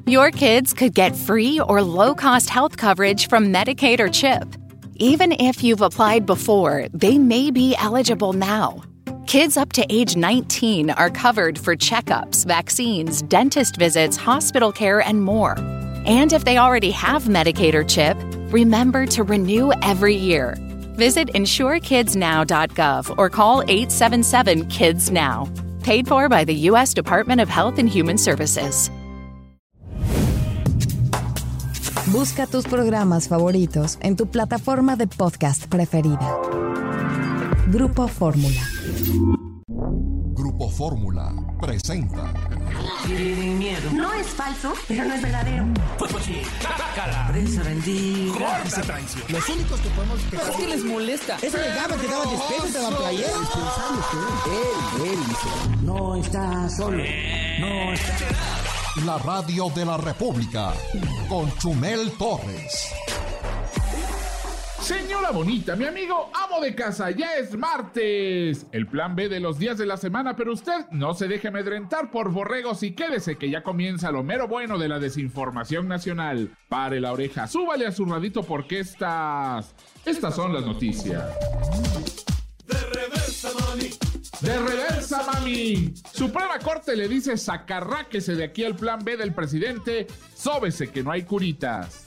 Your kids could get free or low-cost health coverage from Medicaid or CHIP. Even if you've applied before, they may be eligible now. Kids up to age 19 are covered for checkups, vaccines, dentist visits, hospital care, and more. And if they already have Medicaid or CHIP, remember to renew every year. Visit insurekidsnow.gov or call 877-KIDS-NOW. Paid for by the U.S. Department of Health and Human Services. Busca tus programas favoritos en tu plataforma de podcast preferida. Grupo Fórmula. Grupo Fórmula presenta. No es falso, pero no es verdadero. Pues sí, la prensa bendiga. Los únicos que podemos... Es que les molesta. Eso le daba, te daban despensa, te daban playera. Él dice. No está solo. No está... La radio de la República con Chumel Torres. Señora bonita, mi amigo amo de casa, ya es martes. El plan B de los días de la semana, pero usted no se deje amedrentar por borregos y quédese que ya comienza lo mero bueno de la desinformación nacional. Pare la oreja, súbale a su radito porque estas son las noticias. De reversa, mami. De reversa, mami. Suprema Corte le dice sacarráquese de aquí al plan B del presidente, sóbese que no hay curitas.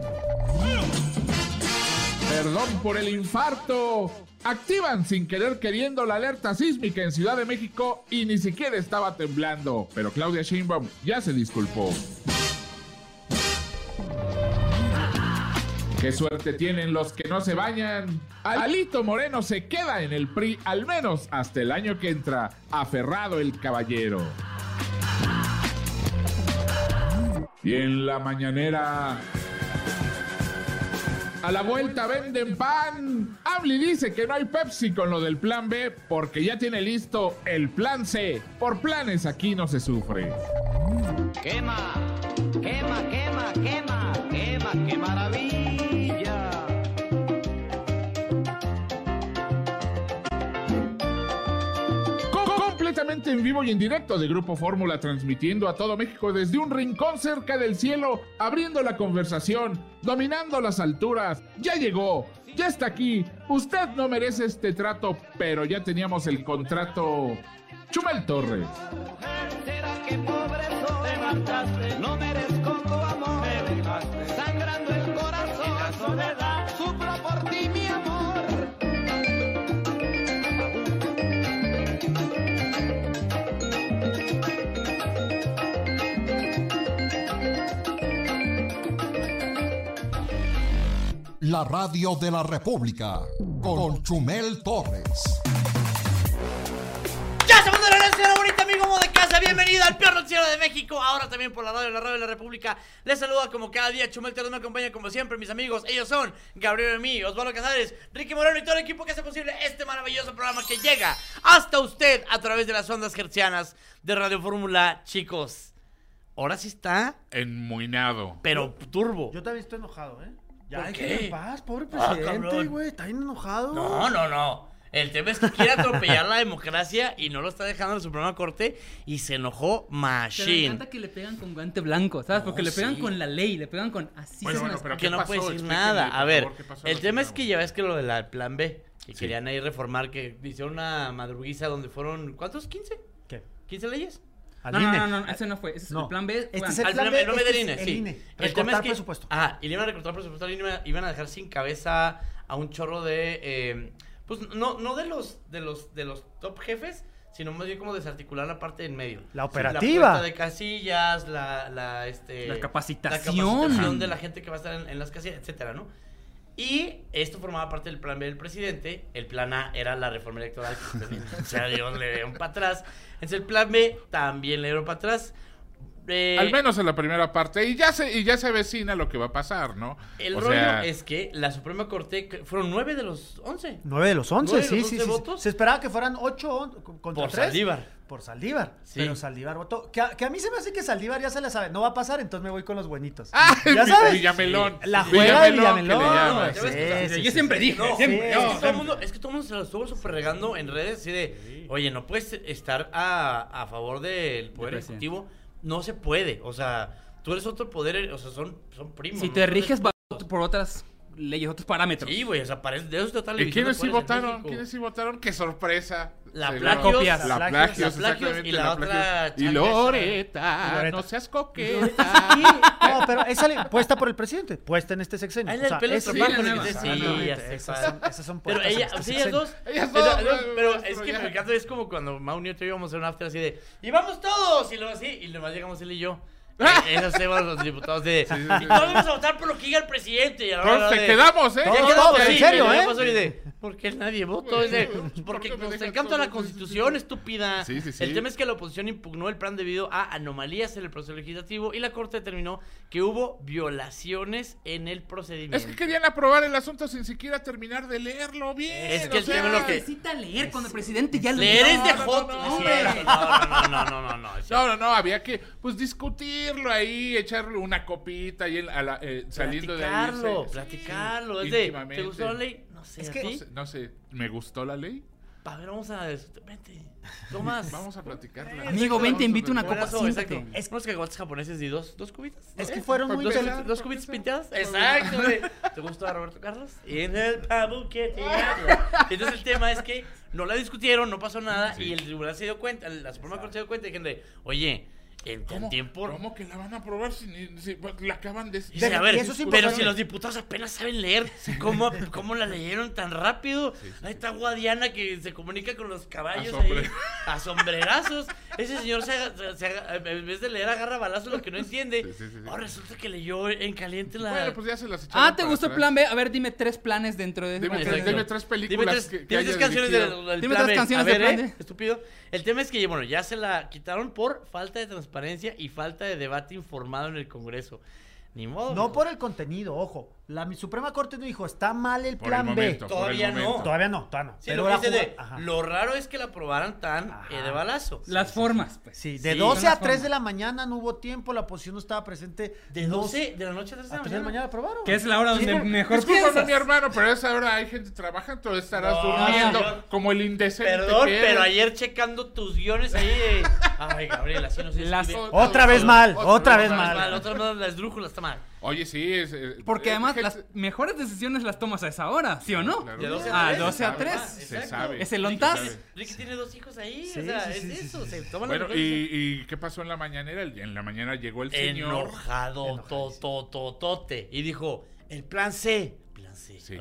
Perdón por el infarto. Activan sin querer queriendo la alerta sísmica en Ciudad de México y ni siquiera estaba temblando. Pero Claudia Sheinbaum ya se disculpó. ¡Qué suerte tienen los que no se bañan! Alito Moreno se queda en el PRI al menos hasta el año que entra. Aferrado el caballero. Y en la mañanera... A la vuelta venden pan. AMLO dice que no hay Pepsi con lo del plan B porque ya tiene listo el plan C. Por planes aquí no se sufre. Quema, quema, quema, quema, quema, qué maravilla. Completamente en vivo y en directo de Grupo Fórmula, transmitiendo a todo México desde un rincón cerca del cielo, abriendo la conversación, dominando las alturas. Ya llegó, ya está aquí. Usted no merece este trato, pero ya teníamos el contrato. Chumel Torres. ¿Será que pobre soy? Te marchaste, no merezco tu amor. Me dejaste sangrando el corazón. La soledad sufro por ti, mi amor. La radio de la República con Chumel Torres. ¡Ya se mandó la señora bonita, amigo amo de casa! ¡Bienvenida al peor noticiero de México! Ahora también por la radio de la República. Les saluda como cada día Chumel Torres, me acompaña como siempre mis amigos. Ellos son Gabriel Emí, Osvaldo Casares, Ricky Moreno y todo el equipo que hace posible este maravilloso programa que llega hasta usted a través de las ondas hertzianas de Radio Fórmula. Chicos, ahora sí está enmuinado, pero turbo. Yo también estoy enojado, ¿eh? Ya, ¿Por qué? déjame en paz, pobre presidente, güey. Está bien enojado. No. El tema es que quiere atropellar la democracia y no lo está dejando en la Suprema Corte y se enojó machine. Pero me encanta que le pegan con guante blanco, ¿sabes? Porque le pegan con la ley, le pegan con así. Bueno, pero que no puede decir nada. A ver, el tema es que ya ves que lo del plan B, que querían ahí reformar, que hicieron una madruguiza donde fueron, ¿cuántos? ¿15? ¿Qué? ¿15 leyes? No, ese no fue. Ese es el plan B. Este es el plan B. El plan B del INE, sí. INE. El tema es que... presupuesto. Y le iban a recortar presupuesto al INE, iban a dejar sin cabeza a un chorro de... pues no de los top jefes, sino más bien como desarticular la parte en medio. La operativa. La puesta de casillas, la capacitación de la gente que va a estar en las casillas, etcétera, ¿no? Y esto formaba parte del plan B del presidente. El plan A era la reforma electoral. O sea, Dios, le dieron para atrás. Entonces el plan B también le dieron para atrás. Al menos en la primera parte. Y ya se avecina lo que va a pasar, ¿no? El rollo es que la Suprema Corte fueron 9 de los 11. 9 de los 11, sí. Votos. Se esperaba que fueran 8 contra 3. Por Saldívar. Sí. Pero Saldívar votó. Que a mí se me hace que Saldívar ya se la sabe. No va a pasar, entonces me voy con los buenitos. ¿Ya sabes? Villamelón. La juega de Villamelón. Yo siempre dije. Es que todo el mundo se lo estuvo súper regando en redes así de, oye, no puedes estar a favor del Poder Ejecutivo. No se puede. O sea, tú eres otro poder, o sea, son primos. Si te riges por otras leyes, otros parámetros. Sí, güey, o sea, de eso total. ¿Y quiénes sí votaron? ¿Quiénes sí votaron? ¡Qué sorpresa! La Plagios. La Plagios, exactamente. Y la otra... Y Loreta, no seas coqueta. No, pero esa puesta por el presidente, puesta en este sexenio. Ahí en el pelo esas son pero puestas en ellas dos. Pero es que me encanta, es como cuando Mau y yo íbamos a hacer un after así de, ¡y vamos todos! Y luego así, y nomás llegamos él y yo. Esos temas los diputados de... Y todos vamos a votar por lo que diga el presidente. Y Todos te quedamos, ¿eh? Todos, en serio, ¿eh? ¿Por qué nadie votó? Porque nos encanta la Constitución, estúpida. Sí. El tema es que la oposición impugnó el plan debido a anomalías en el proceso legislativo y la Corte determinó que hubo violaciones en el procedimiento. Es que querían aprobar el asunto sin siquiera terminar de leerlo bien. Es que el tema es lo que... Necesita leer cuando el presidente ya lo Leer es de No, hot. No, había que pues discutirlo ahí, echarle una copita y saliendo de ahí. Platicarlo. Es de, ¿te gustó la ley? No sé, es que no sé, ¿me gustó la ley? A ver, vamos a... Vente, Tomás. Vamos a platicarla. Amigo, ven, te invito una copa. Exacto. Siéntate. Es unos cacahuates japoneses y dos cubitas. Es que fueron muy... ¿Dos cubitas pintadas? Exacto, güey. ¿Te gustó a Roberto Carlos? Y en el pabú que te habla. Entonces el tema es que no la discutieron, no pasó nada y el tribunal se dio cuenta, la Suprema Corte se dio cuenta y dijeron, oye... ¿Cómo que la van a aprobar si la acaban de... Dice, a ver, pero si los diputados apenas saben leer, ¿cómo la leyeron tan rápido? Ahí está Guadiana que se comunica con los caballos ahí, a sombrerazos. Ese señor en vez de leer agarra balazos lo que no entiende. Ahora resulta que leyó en caliente la... Bueno, pues ya se las echaron. ¿te gustó el plan B? A ver, dime 3 planes dentro de... Dime 3 películas Dime 3 canciones del plan B. Dime 3 canciones del plan B. Estúpido. El tema es que, bueno, ya se la quitaron por falta de transparencia y falta de debate informado en el Congreso. Ni modo. No por el contenido, ojo. La Suprema Corte no dijo, está mal el plan B. Todavía no. Todavía no. Sí, pero lo raro es que la aprobaran tan de balazo. Las formas, pues. Sí, de 12 a 3 de la mañana no hubo tiempo, la oposición no estaba presente. De 12 de la noche a 3 de la mañana aprobaron. Que es la hora donde mejor Discúlpame, mi hermano, pero a esa hora hay gente trabajando, tú estarás durmiendo como el indecente. Perdón, pero ayer checando tus guiones ahí de... Ay, Gabriel, así no se escribe. Otra vez mal. Otra vez la esdrújula está mal. Oye, sí, porque además las mejores decisiones las tomas a esa hora, ¿sí o no? Claro. De 12 a 3. 12 a 3. Se sabe. Es el ONTAS. Ricky tiene 2 hijos ahí, sí, o sea, sí, es eso. Sí. Bueno, ¿y qué pasó en la mañanera? En la mañana llegó el señor... Enojado, tototote. Y dijo, el plan C. Sí.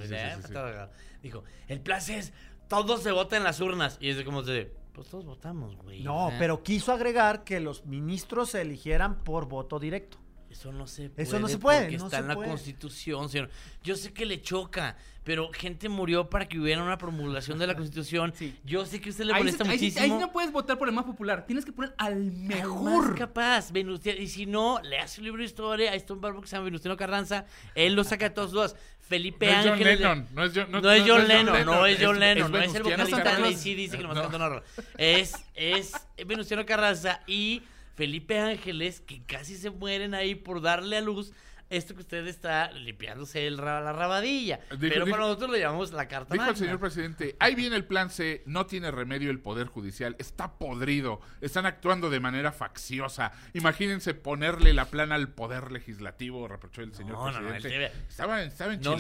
Dijo, el plan C es, todos se votan en las urnas. Y es como de... Pues todos votamos, güey. No, pero quiso agregar que los ministros se eligieran por voto directo. Eso no se puede. Porque está en la Constitución, señor. Yo sé que le choca, pero gente murió para que hubiera una promulgación de la Constitución. Sí. Yo sé que a usted le molesta muchísimo. Ahí no puedes votar por el más popular. Tienes que poner al mejor. Más capaz. Y si no, le hace un libro de historia. Ahí está un barbo que se llama Venustiano Carranza. Él lo saca de todas dudas. Felipe Ángeles. No es John Lennon. No es el vocalista de sí dice que lo más cantó no. Es Venustiano Carranza y Felipe Ángeles, que casi se mueren ahí por darle a luz esto que usted está limpiándose la rabadilla. Pero para nosotros lo llamamos la carta magna. Dijo el señor presidente, ahí viene el plan C, no tiene remedio el Poder Judicial, está podrido, están actuando de manera facciosa. Imagínense ponerle la plana al Poder Legislativo, reprochó el señor presidente. Estaba enchilado.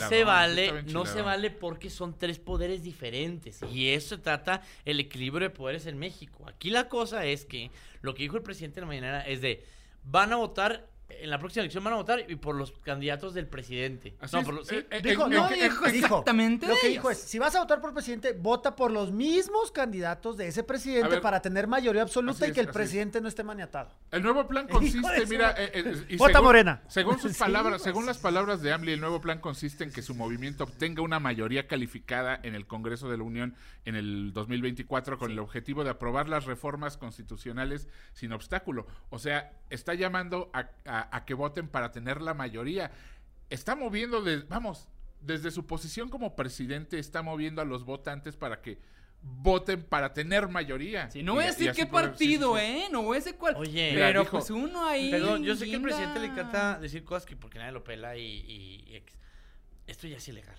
No se vale porque son 3 poderes diferentes. Y eso trata el equilibrio de poderes en México. Aquí la cosa es que lo que dijo el presidente en la mañanera es de, van a votar... En la próxima elección van a votar y por los candidatos del presidente. Dijo exactamente. Lo que dijo es, si vas a votar por presidente, vota por los mismos candidatos de ese presidente para tener mayoría absoluta y que el presidente no esté maniatado. El nuevo plan consiste, mira... vota Morena. Según sus palabras, según las palabras de AMLO, el nuevo plan consiste en que su movimiento obtenga una mayoría calificada en el Congreso de la Unión en el 2024 con el objetivo de aprobar las reformas constitucionales sin obstáculo. O sea, está llamando a que voten para tener la mayoría. Está moviendo, desde su posición como presidente, está moviendo a los votantes para que voten para tener mayoría. Sí, no voy a decir qué partido, no voy a decir cuál. Oye, pero dijo, pues uno ahí... Perdón, yo sé que al presidente le encanta decir cosas que porque nadie lo pela y esto ya es ilegal.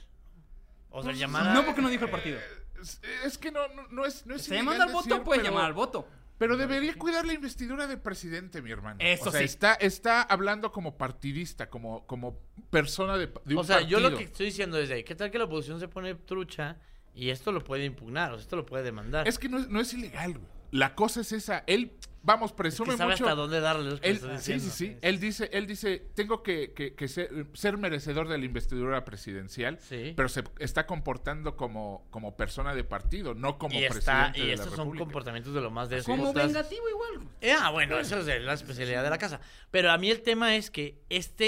O sea, llamada... No, porque no dijo el partido. Es que no es ¿se llaman al voto? Puedes llamar al voto. Pero debería cuidar la investidura de presidente, mi hermano. Eso o sea, sí. está hablando como partidista, como persona de un O sea, partido. yo lo que estoy diciendo es ¿qué tal que la oposición se pone trucha y esto lo puede impugnar? O sea, esto lo puede demandar. Es que no es ilegal, güey. La cosa es esa. Él, vamos, presume es que sabe mucho. hasta dónde darle los que Él, está sí. diciendo. Él dice, tengo que ser merecedor de la investidura presidencial, Sí. pero se está comportando como persona de partido, no como Y presidente de la estos son República. comportamientos de lo más Como déspotas. vengativo igual. Bueno, eso es de la especialidad de la casa. Pero a mí el tema es que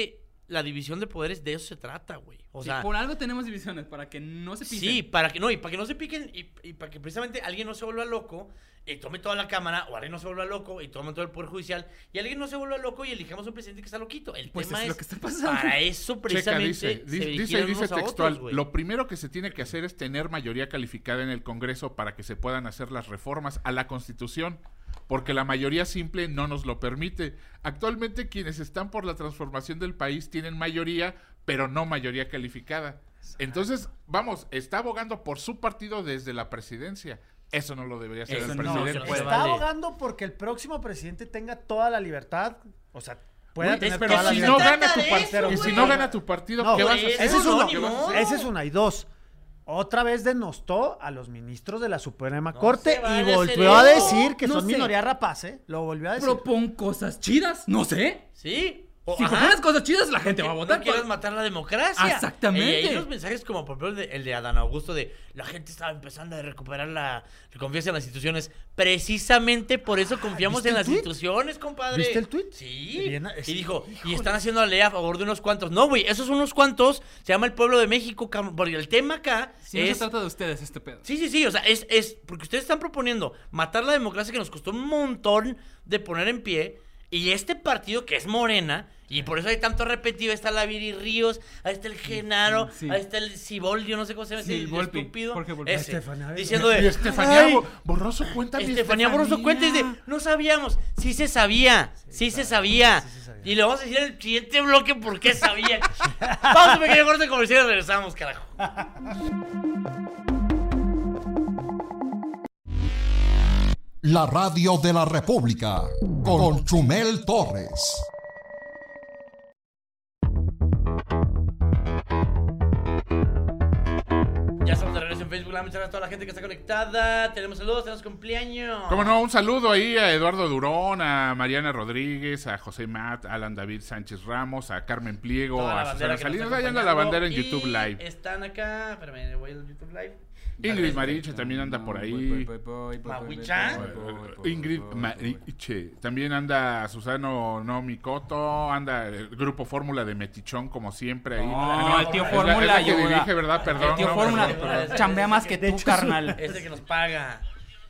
la división de poderes, de eso se trata, güey. O sea, por algo tenemos divisiones, para que no se pisen. sí, para que no se piquen y para que precisamente alguien no se vuelva loco y tome toda la cámara, o alguien no se vuelva loco y tome todo el poder judicial, y alguien no se vuelva loco y elijamos un presidente que está loquito. El Pues tema es es lo que está pasando. para eso precisamente Dice textual, textual. lo primero que se tiene que hacer es tener mayoría calificada en el Congreso para que se puedan hacer las reformas a la Constitución, porque la mayoría simple no nos lo permite. Actualmente quienes están por la transformación del país tienen mayoría, pero no mayoría calificada. Entonces, vamos, está abogando por su partido desde la presidencia. Eso no lo debería hacer Eso el no, presidente. que no se Está vale. abogando porque el próximo presidente tenga toda la libertad, o sea, pueda Uy, tener pero toda la si libertad. no gana tu de partido, eso, y si güey. no gana tu partido, No, ¿qué vas a güey, hacer? Ese es uno. anónimo. Ese es una. Y dos, otra vez denostó a los ministros de la Suprema No Corte se vale y hacer volvió a eso. decir que No son sé. minoría rapaz, ¿eh? Lo volvió a decir. Propon cosas chidas, no sé. Sí. Si propones cosas chidas, la gente va a votar. No quieres matar la democracia. Exactamente. Y hay unos mensajes como por ejemplo el de Adán Augusto de la gente estaba empezando a recuperar la confianza en las instituciones. Precisamente por eso confiamos ¿viste en el las tuit? instituciones, compadre. ¿Viste el tuit? Sí. Bien, Y dijo, y están haciendo la ley a favor de unos cuantos. No, güey, esos unos cuantos se llama el pueblo de México, cabrón, porque el tema acá Si no es... se trata de ustedes este pedo. Sí, o sea, es porque ustedes están proponiendo matar la democracia que nos costó un montón de poner en pie, y este partido que es Morena, y por eso hay tanto repetido, está la Viri Ríos, ahí está el Genaro, Sí. ahí está el Ciboldi, yo no sé cómo se llama, Sí, ese Volpi, estúpido, Jorge Volpi. ese, Estefanía, diciendo Y de, Estefanía "Ay, Borroso, cuéntame. Estefanía Borroso cuenta, de, no sabíamos, sí se sabía, sí se sabía. Y le vamos a decir en el siguiente bloque por qué sabía. Vamos a un pequeño corte comercial y regresamos, carajo. La radio de la República con Chumel Torres. Ya estamos de regreso en Facebook Live. Muchas gracias a toda la gente que está conectada. Tenemos saludos, tenemos cumpleaños. Cómo no, un saludo ahí a Eduardo Durón, a Mariana Rodríguez, a José Matt, a Alan David Sánchez Ramos, a Carmen Pliego, Toda la a bandera Susana que nos Salinas. está Ahí anda la bandera en acompañando. YouTube Y Live. están acá, espérame, voy al YouTube Live. Ingrid Mariche también anda por ahí. Mahuicha. Ingrid Mariche. También anda Susano Mikoto, anda el grupo Fórmula de Metichón, como siempre ahí. No, el tío es Fórmula es la que ayuda. dirige, ¿verdad? Perdón. El tío no, Fórmula perdón. chambea más que tú, carnal. Este que nos paga.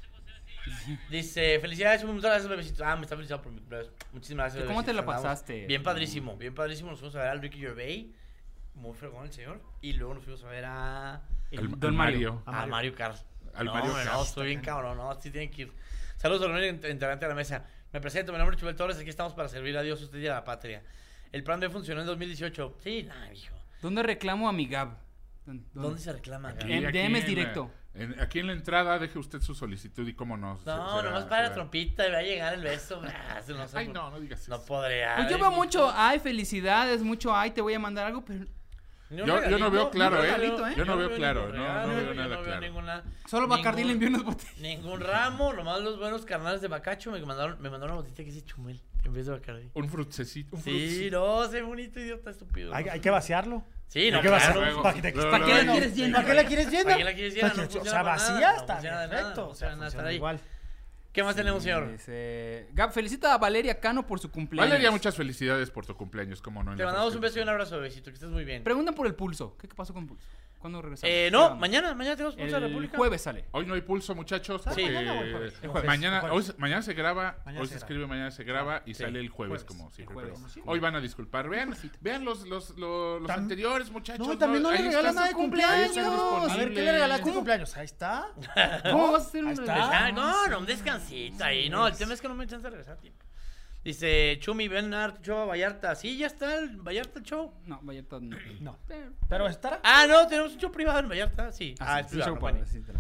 Dice, felicidades, muchas gracias, bebecito. Me está felicitando por mi cumpleaños. Muchísimas gracias. ¿Cómo te la bebecito. pasaste? Bien padrísimo, bien padrísimo. Nos fuimos a ver al Ricky Gervais. Muy fregón el señor. Y luego nos fuimos a ver a Don Mario. Mario Kart. Al No, Mario hombre, Kart. no, estoy bien cabrón, no, sí tienen que ir. Saludos a los integrantes de la mesa. Me presento, mi nombre es Chubel Torres, aquí estamos para servir a Dios, usted y a la patria. El plan B funcionó en 2018. Sí, nada, mijo. ¿Dónde reclamo a mi Gab? ¿Dónde se reclama? Aquí, Gaby? En aquí DMs directo. Aquí en la entrada deje usted su solicitud y cómo no. No, nomás para la trompita y va a llegar el beso. Ay, no digas eso. No podría. Pues yo veo mucho, ay, felicidades, mucho, ay, te voy a mandar algo, pero Yo no veo claro, regalito, ¿eh? Yo no veo claro, ningún no regalo, veo yo nada no veo claro. ninguna- solo Bacardí le envió unos botellas. Ningún ramo, nomás los buenos carnales de Bacacho me mandaron una botita que dice Chumel en vez de Bacardí. Un frutcecito. Sí, no, ese bonito idiota estúpido. Hay que vaciarlo. Sí, no, Hay que claro. vaciarlo. ¿Para qué Luego, la luego, quieres llenar? ¿Para qué la quieres llenar? ¿Para qué la quieres llenar? No O funciona sea, para vacía nada, no está funciona de nada, perfecto. no funciona nada, Funciona estar ahí. igual. ¿Qué más tenemos, señor? Dice, Gab, felicita a Valeria Cano por su cumpleaños. Valeria, muchas felicidades por tu cumpleaños, cómo no. en Te la mandamos un felicidad. beso y un abrazo, besito, que estés muy bien. Preguntan por el pulso. ¿Qué pasó con pulso? ¿Cuándo regresamos? No, mañana tenemos Pulso de la El República. jueves sale. Hoy no hay pulso, muchachos. Sí. porque mañana o el jueves. El jueves. Mañana se graba, Mañana hoy se se graba. escribe, mañana se graba y Sí. sale el jueves, Jueves. como siempre. El jueves. pero Sí. hoy van a disculpar. Vean los Tam- anteriores, muchachos. No, también no le ahí regalan está nada de su ahí cumpleaños. están A ver, ¿qué le disponibles. regalaste de cumpleaños? Ahí está. ¿Cómo vas a hacer un Ahí está. regalo? No, un descansito ahí. No, el tema es que no me echan de regresar a tiempo. Dice Chumi, ven a tu show a Vallarta. Sí, ya está el Vallarta el show. No, Vallarta no. No. Pero estará. No, tenemos un show privado en Vallarta. Sí. sí, es sí, privado, show no padre, pueden ir. sí, te lo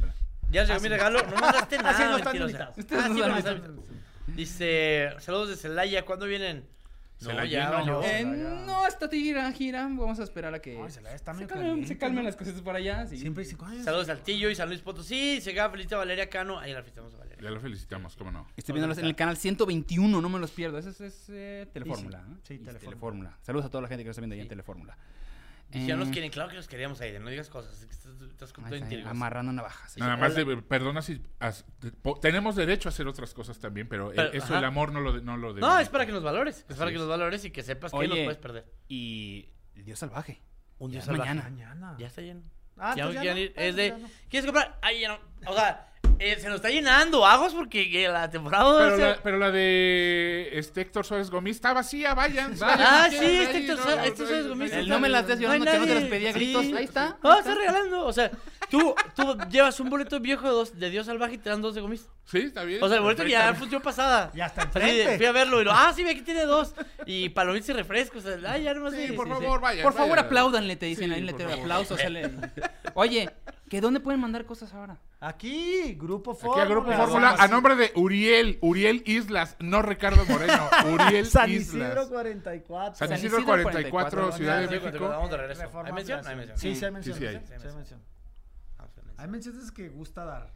Ya llegó mi regalo. No mandaste nada. Así no están mentirosa. invitados. Dice, saludos de Celaya, ¿cuándo vienen? No, ya valió. No, hasta gira. Vamos a esperar a que Está medio se calmen las cositas por allá. Sí. Siempre dice, Saludos a Saltillo y San Luis Potosí. Se acaba felicita a Valeria Cano. Ahí la felicitamos a Valeria. Ya lo felicitamos, cómo no. Estoy viéndolos en el canal 121, no me los pierdo. Ese es Telefórmula. Sí, Telefórmula. Saludos a toda la gente que nos está viendo ahí en Telefórmula. Y ya nos quieren, claro que los queríamos ahí, no digas cosas, estás con todo intrigas. Amarrando navajas. Nada más, perdona si tenemos derecho a hacer otras cosas también, pero eso, el amor no lo debe. No, es para que nos valores, que nos valores y que sepas que nos puedes perder. Y el Dios salvaje. Un Dios salvaje. Mañana. Ya está lleno. ¿Quieres ¿quieres comprar? Ahí ya no. O sea, se nos está llenando, Agos, porque la temporada... Pero la de Héctor Suárez Gómez está vacía, vayan. Sí, Héctor Suárez Gómez. No me las des, yo no te las pedí a gritos. Ahí está. Está regalando. O sea, tú llevas un boleto viejo de Dios Salvaje y te dan 2 de Gómez. Sí, está bien. O sea, el boleto ya funcionó pasada. Ya está enfrente. Fui a verlo y sí, aquí tiene 2. Y palomitas y refrescos. O sea, ya nomás. Sí, por favor, vayan. Por favor, apláudanle, te dicen ahí en letrero. Aplausos. Oye, ¿que dónde pueden mandar cosas ahora? Aquí, Grupo Fórmula. Aquí a Grupo Fórmula, a nombre de Uriel Islas, no Ricardo Moreno, Uriel San Islas. Isidro 44. San Isidro 44, Ciudad de México. Vamos de regreso. ¿Hay mención? Sí, hay mención. Sí, hay. Hay menciones que gusta dar.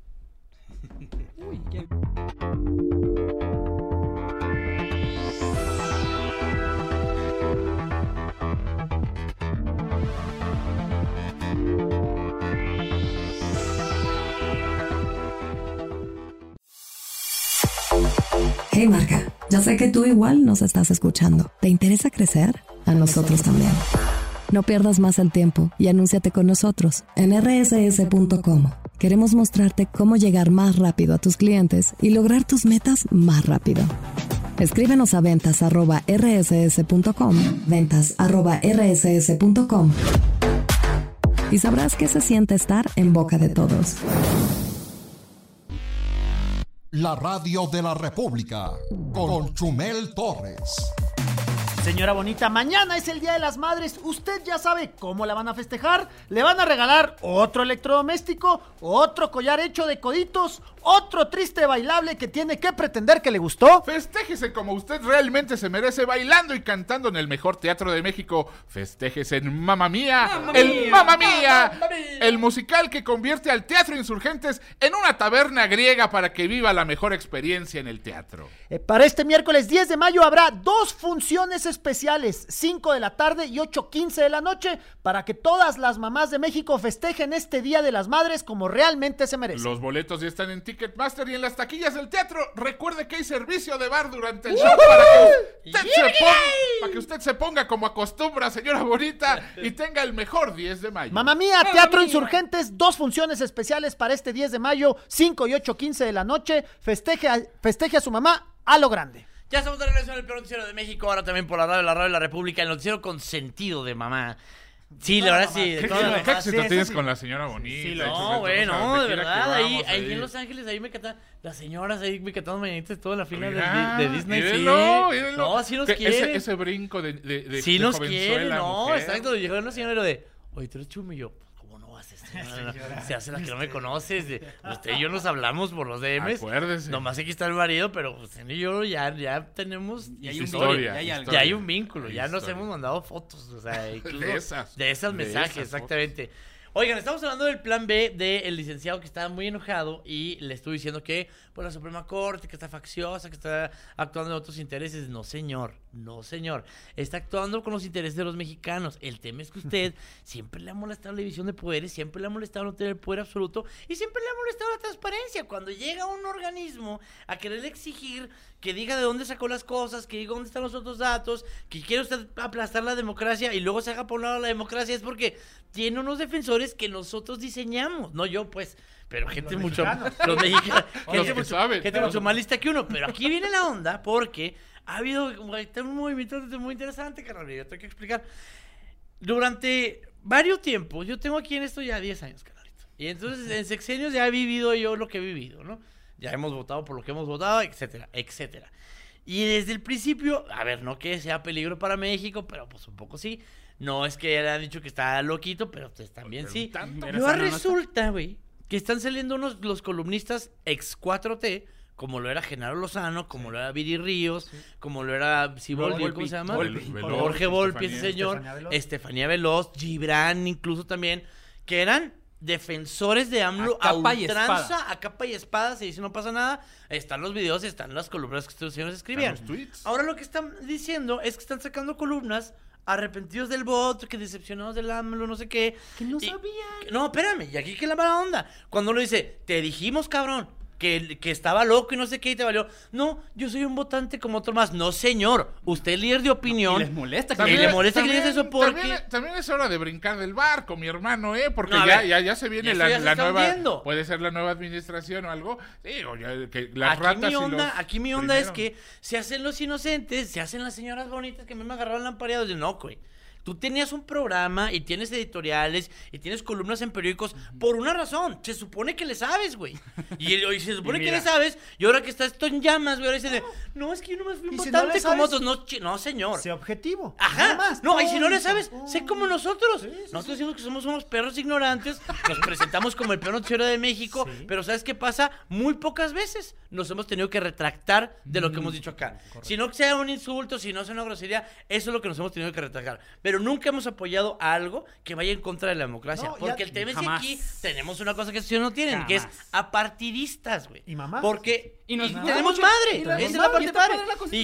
Uy, qué... Hey marca, ya sé que tú igual nos estás escuchando. ¿Te interesa crecer? A nosotros también. No pierdas más el tiempo y anúnciate con nosotros en rss.com. Queremos mostrarte cómo llegar más rápido a tus clientes y lograr tus metas más rápido. Escríbenos a ventas@rss.com, ventas@rss.com, y sabrás qué se siente estar en boca de todos. La radio de la República con Chumel Torres. Señora bonita, mañana es el Día de las Madres. ¿Usted ya sabe cómo la van a festejar? ¿Le van a regalar otro electrodoméstico? ¿Otro collar hecho de coditos? ¿Otro triste bailable que tiene que pretender que le gustó? Festéjese como usted realmente se merece, bailando y cantando en el mejor teatro de México. Festéjese en Mamma Mía, Mamma Mía, el musical que convierte al Teatro Insurgentes en una taberna griega para que viva la mejor experiencia en el teatro. Para este miércoles 10 de mayo habrá 2 funciones especiales, 5 de la tarde y 8:15 de la noche, para que todas las mamás de México festejen este Día de las Madres como realmente se merece. Los boletos ya están en Ticketmaster y en las taquillas del teatro. Recuerde que hay servicio de bar durante el show para que usted se ponga como acostumbra, señora bonita, y tenga el mejor 10 de mayo. Mamma Mía, Teatro Insurgentes, 2 funciones especiales para este 10 de mayo, 5 y 8:15 de la noche. Festeje a su mamá a lo grande. Ya estamos de regreso en el peor noticiero de México, ahora también por la radio de la República, el noticiero consentido de mamá. Sí, la verdad sí. ¿Qué éxito tienes con la señora bonita? Sí, no, güey, no, de verdad. Ahí en Los Ángeles, ahí me cantaban las señoras, ahí me cantaban mañanitas toda la fila de Disney. Mírenlo. No, sí nos quieren. Ese brinco de sí nos quieren, no, mujer. exacto. Llegó una señora de, oye, tú eres Chumi, y yo, ¿cómo no vas a estar? Se hace la que no me conoces. Usted y yo nos hablamos por los DMs. Acuérdese. Nomás aquí está el marido, pero usted y yo ya tenemos historia. Ya hay un vínculo, ya nos hemos mandado fotos, o sea, incluso de esas mensajes, exactamente. Oigan, estamos hablando del plan B del licenciado que está muy enojado y le estuve diciendo que pues la Suprema Corte, que está facciosa, que está actuando en otros intereses. No, señor, está actuando con los intereses de los mexicanos. El tema es que usted siempre le ha molestado la división de poderes, siempre le ha molestado no tener el poder absoluto y siempre le ha molestado la transparencia. Cuando llega un organismo a querer exigir que diga de dónde sacó las cosas, que diga dónde están los otros datos, que quiere usted aplastar la democracia y luego se haga por un lado la democracia, es porque tiene unos defensores que nosotros diseñamos, no yo pues, pero gente los mucho, mexicanos. los mexicanos, gente mucho más lista que uno, pero aquí viene la onda porque ha habido un movimiento muy interesante, carnal, yo tengo que explicar. Durante varios tiempos, yo tengo aquí en esto ya 10 años, carnalito, y entonces en sexenios ya he vivido yo lo que he vivido, ¿no? Ya hemos votado por lo que hemos votado, etcétera, etcétera. Y desde el principio, a ver, no que sea peligro para México, pero pues un poco sí. No es que le han dicho que está loquito, pero pues también sí. Pero resulta, güey, que están saliendo los columnistas ex 4T, como lo era Genaro Lozano, como lo era Viri Ríos, como lo era Siboldi, ¿cómo se llama? Jorge Volpi, ese señor, Estefanía Veloz, Gibran incluso también, que eran defensores de AMLO a ultranza, a capa y espada, se dice no pasa nada, están los videos, están las columnas que estos señores escribían. Ahora lo que están diciendo es que están sacando columnas arrepentidos del voto, que decepcionados del AMLO, no sé qué. Que no sabían. No, espérame, y aquí que la mala onda. Cuando lo dice, te dijimos, cabrón, que estaba loco y no sé qué y te valió. No, yo soy un votante como otro más. No, señor, usted es líder de opinión. Y les molesta que le digas eso porque... También es hora de brincar del barco, mi hermano, porque no, ya se viene la nueva... Hundiendo. Puede ser la nueva administración o algo. Digo, que las ratas aquí mi onda es que se hacen los inocentes, se hacen las señoras bonitas que me agarraban lampareados. No, güey. Tú tenías un programa y tienes editoriales y tienes columnas en periódicos por una razón. Se supone que le sabes, güey. Y se supone que le sabes. Y ahora que está esto en llamas, güey, ahora dice, no, es que yo nomás fui un votante como otros. No, señor. Sé objetivo. Ajá. No, y si no le sabes, sé como nosotros. Nosotros decimos que somos unos perros ignorantes. Nos presentamos como el peor noticiero de México. Pero ¿sabes qué pasa? Muy pocas veces nos hemos tenido que retractar de lo que hemos dicho acá. Correcto. Si no sea un insulto, si no sea una grosería, eso es lo que nos hemos tenido que retractar. Pero nunca hemos apoyado a algo que vaya en contra de la democracia. No, porque el tema es que aquí tenemos una cosa que ellos no tienen, que es apartidistas, güey. Y mamá. Porque tenemos madre. Esa es la parte padre.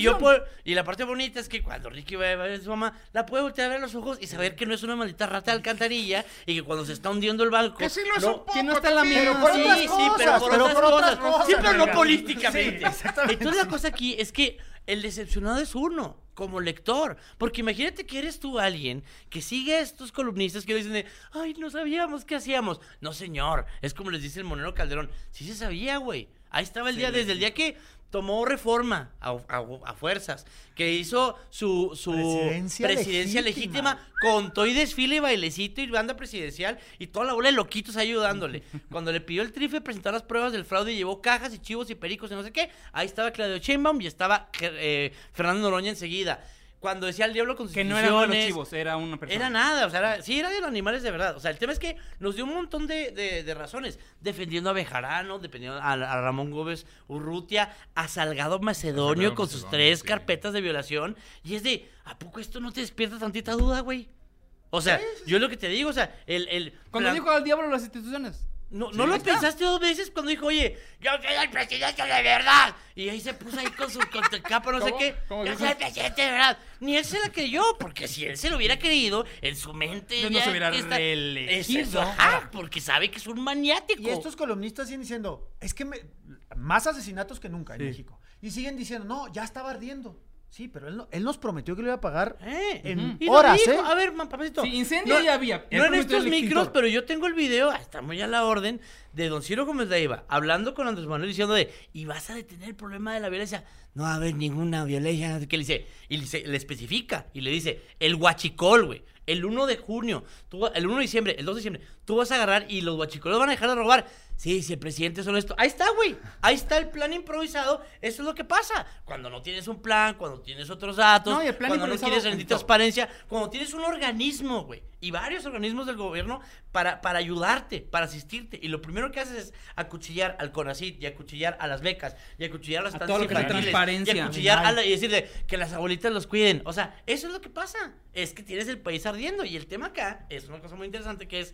Y la parte bonita es que cuando Ricky va a ver a su mamá, la puede voltear a ver a los ojos y saber que no es una maldita rata de alcantarilla y que cuando se está hundiendo el banco... Que sí lo es un poco, que no está en la mierda. Pero por otras cosas. Siempre no políticamente. Sí, exactamente. Entonces la cosa aquí es que el decepcionado es uno, como lector. Porque imagínate que eres tú alguien que sigue a estos columnistas que le dicen ay, no sabíamos qué hacíamos. No, señor, es como les dice el monero Calderón. Sí se sabía, güey. Ahí estaba desde el día que tomó Reforma a fuerzas, que hizo su presidencia legítima con todo y desfile, bailecito y banda presidencial y toda la bola de loquitos ayudándole. Cuando le pidió el trife presentar las pruebas del fraude y llevó cajas y chivos y pericos y no sé qué, ahí estaba Claudio Sheinbaum y estaba Fernando Noroña enseguida. Cuando decía el diablo con sus que no eran los chivos, era una persona. Era nada, o sea, era de los animales de verdad. O sea, el tema es que nos dio un montón de razones. Defendiendo a Bejarano, defendiendo a Ramón Gómez Urrutia, a Salgado Macedonio con sus 3 carpetas de violación. Y es de, ¿a poco esto no te despierta tantita duda, güey? O sea, yo lo que te digo, o sea, cuando dijo al diablo las instituciones. ¿No lo pensaste 2 veces cuando dijo, oye, yo soy el presidente de verdad? Y ahí se puso ahí con su capa, no sé qué. Yo soy el presidente de verdad. Ni él se la creyó, porque si él se lo hubiera creído, en su mente no se hubiera reelegido. Porque sabe que es un maniático. Y estos columnistas siguen diciendo, es que más asesinatos que nunca en México. Y siguen diciendo, no, ya estaba ardiendo. Sí, pero él nos prometió que lo iba a pagar en horas, dijo, a ver, papacito. Sí, incendio ya había. No en estos micros, pero yo tengo el video, está muy a la orden, de don Ciro Gómez Leiva, hablando con Andrés Manuel diciendo y vas a detener el problema de la violencia. No va a haber ninguna violencia, que le especifica, y le dice, el huachicol, güey, el 1 de junio, el 1 de diciembre, el 2 de diciembre, tú vas a agarrar y los huachicoles van a dejar de robar. Sí, si el presidente es honesto. Ahí está, güey. Ahí está el plan improvisado. Eso es lo que pasa. Cuando no tienes un plan, cuando tienes otros datos, cuando no quieres rendir transparencia, cuando tienes un organismo, güey, y varios organismos del gobierno para ayudarte, para asistirte. Y lo primero que haces es acuchillar al CONACYT y acuchillar a las becas y acuchillar a las estancias infantiles y acuchillar y decirle que las abuelitas los cuiden. O sea, eso es lo que pasa. Es que tienes el país ardiendo. Y el tema acá es una cosa muy interesante que es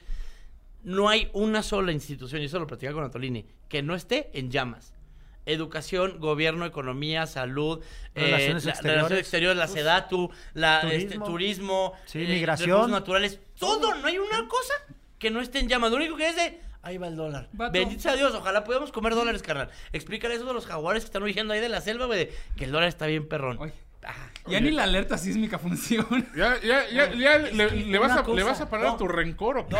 no hay una sola institución, y eso lo platicaba con Antolini, que no esté en llamas. Educación, gobierno, economía, salud, relaciones exteriores, la SEDATU, turismo, migración, recursos naturales, todo, no hay una cosa que no esté en llamas. Lo único que es ahí va el dólar. Bendito sea Dios, ojalá podamos comer dólares, carnal. Explícale eso de los jaguares que están huyendo ahí de la selva, güey, que el dólar está bien perrón. Ya ni la alerta sísmica funciona. Ya le vas a parar tu rencor o qué.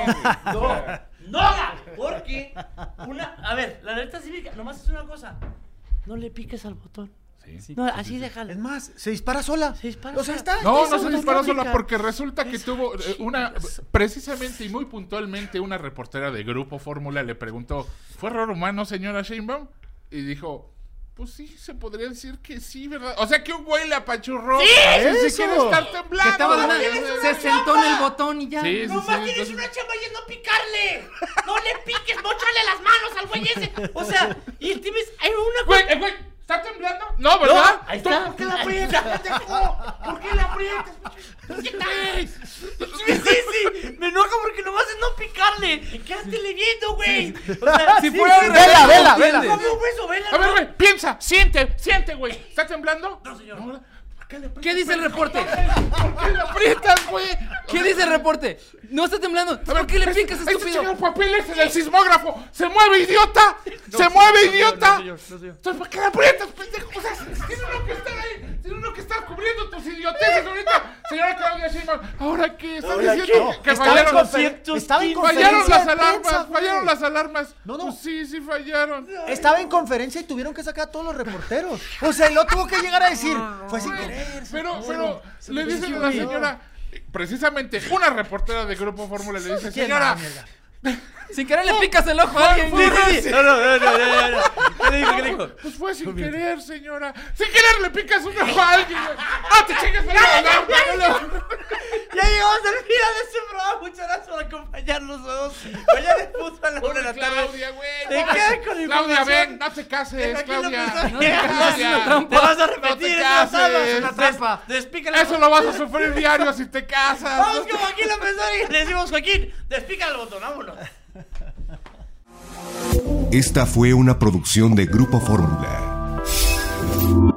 No, porque a ver, la alerta sísmica nomás es una cosa. No le piques al botón. Sí. No, así déjala. Es más, se dispara sola. O sea, está. No se dispara sola porque resulta que tuvo precisamente y muy puntualmente una reportera de Grupo Fórmula le preguntó, ¿fue error humano, señora Sheinbaum? Y dijo, Pues sí, se podría decir que sí, ¿verdad? O sea, que un güey le apachurró. ¡Sí! Se quiere estar temblando. Que estaba se sentó en el botón y ya. Sí, Nomás tienes una chamba y es no picarle. No le piques, mocharle las manos al güey ese. O sea, y el tipo es... Hay una... Güey, ¿está temblando? No, ¿verdad? Ahí está. ¿Por qué la aprietas, pendejo? ¿Por qué la aprietas? ¿Qué tal? Sí. Me enoja porque nomás es no picarle. Quédatele viendo, güey. O sea, Si fuera al revés, Vela. ¿Cómo fue eso? Vela. A ver, güey, piensa, siente, güey. ¿Está temblando? No, señor. ¿Qué dice el reporte? ¿Por qué la aprietas, güey? ¿Qué dice el reporte? No está temblando. ¿Por qué le picas, estúpido? Ese papel es en el sismógrafo. ¡Se mueve, idiota! ¡Se mueve, idiota! No, señor. Entonces, ¿por qué la aprietas, pendejo? O sea, tiene uno que estar ahí. Tiene uno que estar cubriendo tus idioteces ahorita. Señora Claudia Sheinbaum, ¿ahora qué? ¿Están diciendo que fallaron? Fallaron las alarmas. No. Pues sí, fallaron. Estaba en conferencia y tuvieron que sacar a todos los reporteros. O sea, y lo tuvo que llegar a decir. Fue sin querer. Pero le dicen a la señora, precisamente una reportera de Grupo Fórmula le dice, señora, Sin querer le picas el ojo a alguien. No. ¿Qué dijo? Pues fue sin querer, señora. Sin querer le picas un ojo a alguien. ¡Ah, te chingas! Ya llegamos al final de este programa. Muchas gracias por acompañarnos todos. Mañana les puso a la 1 de la tarde. Claudia, güey. Te quedas con Claudia, ven, no te cases, Claudia. No te cases. Te vas a repetir. Es una trampa. Despícale. Eso lo vas a sufrir diario si te casas. Vamos con Joaquín López Dóriga y le decimos, Joaquín, despícale el botón, vámonos. Esta fue una producción de Grupo Fórmula.